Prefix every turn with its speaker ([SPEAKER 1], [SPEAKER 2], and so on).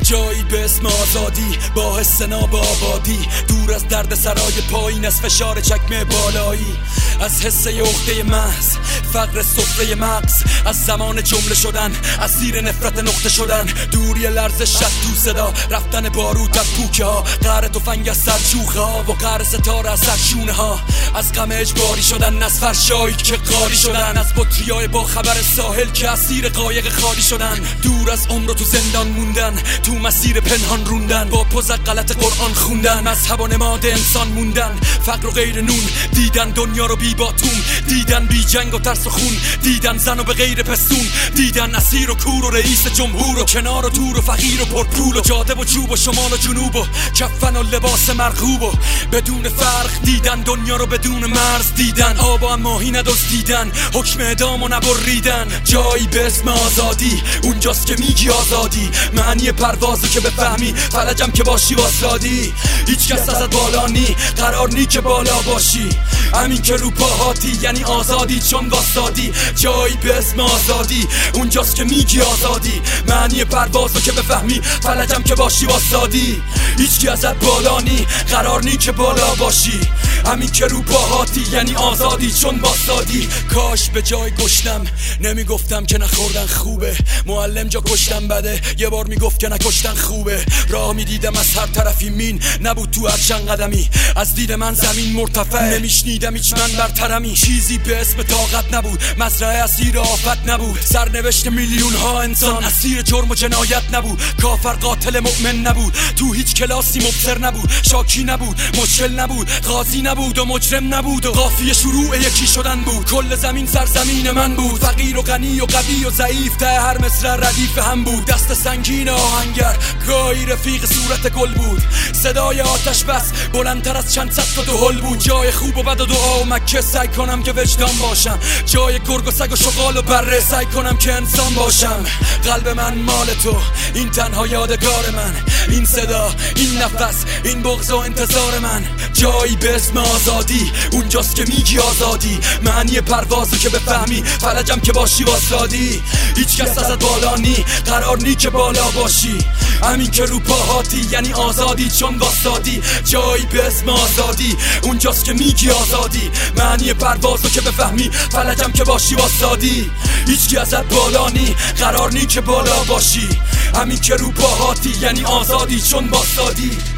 [SPEAKER 1] جایی به اسم آزادی، با حس ناب آبادی، دور از درد سرای پایین، از فشار چکمه بالایی، از حس عقده محض، فقر سفره مغز، از زمان جمله شدن، از زیر نفرت نقطه شدن، دوری لرزش شد تو صدا، رفتن بارود از پوکه ها، قهر تفنگ از سر شوخه ها و قهر ستاره از سر شونه ها، از غم اجباری شدن، از فرشایی که قاری شدن، از بطریای با خبر ساحل که اسیر قایق خالی شدن، دور از عمر و تو زندان موندن، تو مسیر پنهان روندن، با پوز غلط قرآن خوندن، مذهب و نماد انسان موندن، فقر و غیر نون دیدن، دنیا رو بی باتون دیدن، بی جنگ و ترس و خون دیدن، زن و به غیر پستون دیدن، اسیر و کور و رئیس جمهور و کنار و دور و فقیر و پرپول و جاده و چوب و شمال و جنوب و کفن و لباس مرغوب و بدون فرق دیدن، دنیا رو بدون مرز دیدن، آب و ماهی ندزدیدن، حکم اعدام و نبریدن. جایی به اسم آزادی، اونجاست که میگی آزادی، معنی پروازو که بفهمی، فلجم که باشی واسادی، هیچ کس ازت بالا نی، قرار نی که بالا باشی، همین که رو پاهاتی یعنی آزادی چون واسادی. جایی به اسم آزادی، اونجاست که میگی آزادی، معنی پروازو که بفهمی، فلجم که باشی واسادی، هیچ کی ازت بالا نی، قرار نی که بالا باشی، همین که رو پاهاتی یعنی آزادی چون واسادی. کاش به جای کشتم نمیگفتم که نخوردن خوبه، معلم جا کشتم بده، یه بار میگفت که نکشتن خوبه، راه میدیدم از هر طرفی مین نبود تو هر چند قدمی، از دید من زمین مرتفع، نمیشنیدم هیچ من برترمی، چیزی به اسم طاقت نبود، مزرعه اسیر آفت نبود، سرنوشت میلیون ها انسان اسیر جرم و جنایت نبود، کافر قاتل مؤمن نبود، تو هیچ کلاسی مبصر نبود، شاکی نبود، مشکل نبود، قاضی نبود و مجرم نبود و قافیه شروع یکی شدن بود، کل زمین سرزمین من بود، فقیر و غنی و قوی و ضعیف ته هر مصرع ردیف هم بود، دست سنگین آهنگر گاهی رفیق صورت گل بود، صدای آتش بس بلندتر از چند صد تا دهل بود، جای خوب و بد و دعا و مکه سعی کنم که وجدان باشم، جای گرگ و سگ و شغال و بره سعی کنم که انسان باشم، قلب من مال تو، این تنها یادگار من، این صدا، این نفس، این بغض و انتظار من. جایی به اسم آزادی، اونجاست که میگی آزادی، معنی پروازو که بفهمی، فلجم که باشی واسادی، هیچ کس ازت بالا نی، قرار نی که بالا باشی، همین که رو پاهاتی یعنی آزادی چون واسادی. جایی به اسم آزادی، اونجاست که میگی آزادی، معنی پروازو که بفهمی، فلجم که باشی واسادی، هیچ کی ازت بالا نی، قرار نی که بالا باشی، همین که رو پاهاتی یعنی آزادی چون واسادی.